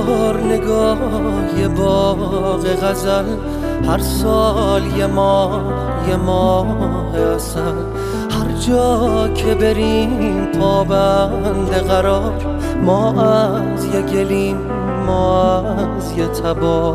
بار نگاه یه باغ غزل، هر سال یه ماه اصل. هر جا که بریم پابند قرار، ما از یه گلیم، ما از یه تبار.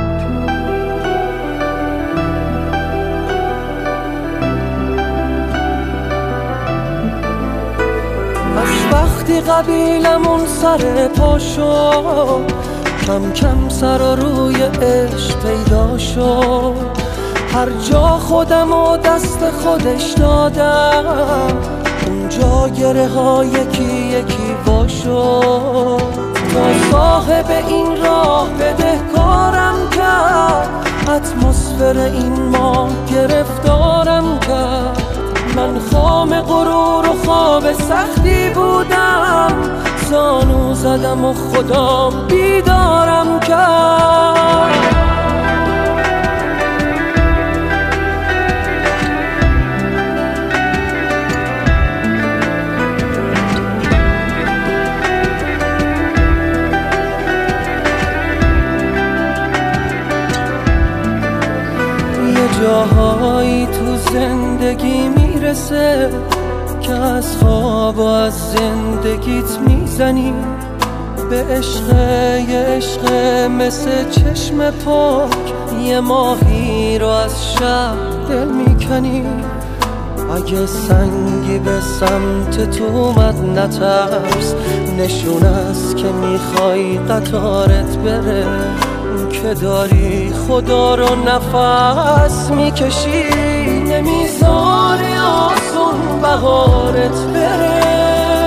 از وقتی قبیلمون سر پا شد، کم کم سر و روی عشق پیدا شد. هر جا خودم و دست خودش دادم، اونجا گره ها یکی یکی وا شد. تا صاحب این راه بدهکارم کرد، اتمسفر این ماه گرفتارم کرد. من خام غرور و خواب سختی بودم، زانو زدم و خدام بیدارم کرد. جاهایی تو زندگی میرسه که از خواب و از زندگیت میزنی به عشق. یه عشق مثل چشم پاک، یه ماهی رو از شب دل میکنی. اگه سنگی به سمت تو اومد نترس، نشون است که میخوای قطارت بره. که داری خدا رو نفس میکشی، نمیذاری آسون بهارت بره.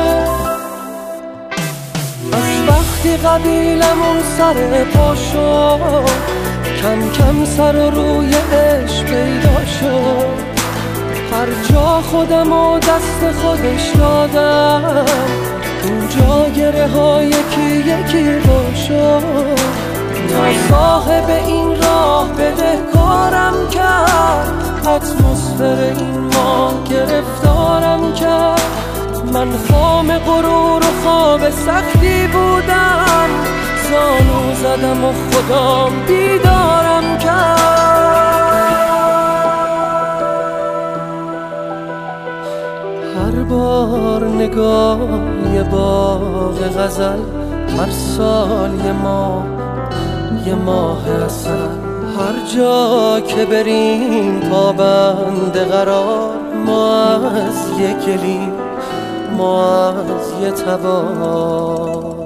از وقتی قبیلمون سر پا شد، کم کم سر و روی عشق پیدا شد. هر جا خودم و دست خودش دادم، اونجا گره ها یکی یکی وا شد. تا صاحب این راه بدهکارم کرد، اتمسفر این ماه گرفتارم کرد. من خام غرور و خواب سختی بودم، زانو زدم و خدام بیدارم کرد. هر بار نگاه یه باغ غزل، هر سال یه ماه اصل. هر جا که بریم پابند قرار، ما از یه گلیم، ما از یه تبار.